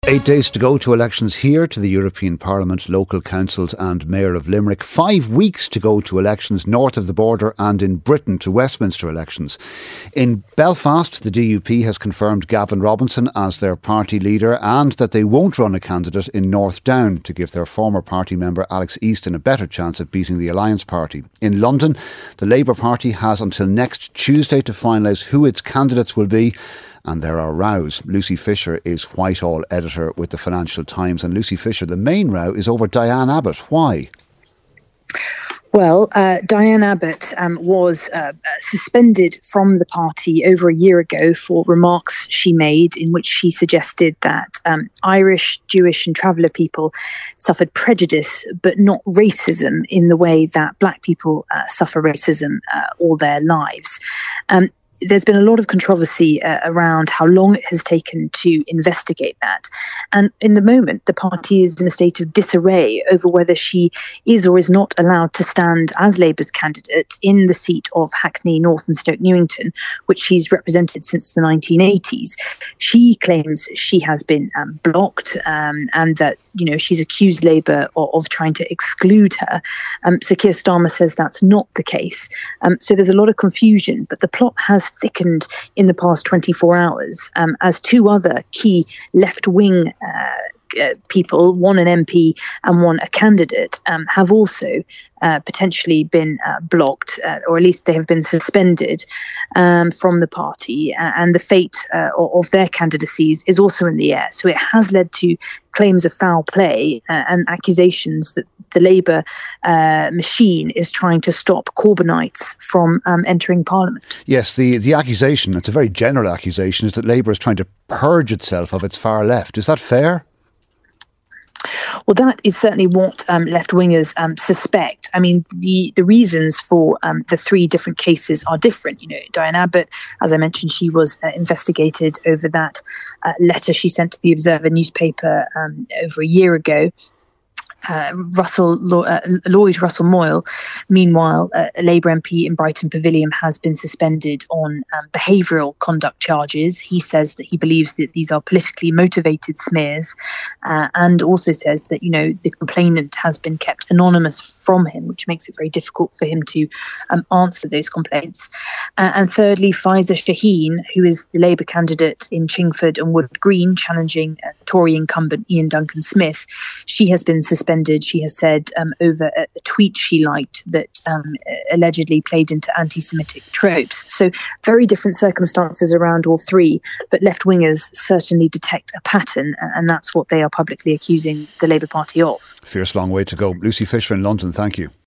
8 days to go to elections here to the European Parliament, local councils and Mayor of Limerick. 5 weeks to go to elections north of the border and in Britain to Westminster elections. In Belfast, the DUP has confirmed Gavin Robinson as their party leader and that they won't run a candidate in North Down to give their former party member Alex Easton a better chance of beating the Alliance Party. In London, the Labour Party has until next Tuesday to finalise who its candidates will be. And there are rows. Lucy Fisher is Whitehall editor with the Financial Times. And Lucy Fisher, the main row is over Diane Abbott. Why? Well, Diane Abbott was suspended from the party over a year ago for remarks she made in which she suggested that Irish, Jewish and traveller people suffered prejudice but not racism in the way that black people suffer racism all their lives. There's been a lot of controversy around how long it has taken to investigate that. And in the moment, the party is in a state of disarray over whether she is or is not allowed to stand as Labour's candidate in the seat of Hackney North and Stoke Newington, which she's represented since the 1980s. She claims she has been blocked and that, she's accused Labour of trying to exclude her. So Keir Starmer says that's not the case. So there's a lot of confusion, but the plot has thickened in the past 24 hours as two other key left-wing people, one an MP and one a candidate, have also potentially been blocked, or at least they have been suspended from the party, and the fate of their candidacies is also in the air. So it has led to claims of foul play and accusations that the Labour machine is trying to stop Corbynites from entering Parliament. Yes, the accusation, it's a very general accusation, is that Labour is trying to purge itself of its far left. Is that fair? Well, that is certainly what left-wingers suspect. I mean, the reasons for the three different cases are different. Diane Abbott, as I mentioned, she was investigated over that letter she sent to the Observer newspaper over a year ago. Lloyd Russell Moyle, meanwhile, a Labour MP in Brighton Pavilion, has been suspended on behavioural conduct charges. He says that he believes that these are politically motivated smears, and also says that, the complainant has been kept anonymous from him, which makes it very difficult for him to answer those complaints. And thirdly, Faiza Shaheen, who is the Labour candidate in Chingford and Wood Green, challenging Tory incumbent Ian Duncan Smith, she has been suspended. She has said over a tweet she liked that allegedly played into anti-Semitic tropes. So very different circumstances around all three, but left-wingers certainly detect a pattern, and that's what they are publicly accusing the Labour Party of. Fierce long way to go. Lucy Fisher in London, thank you.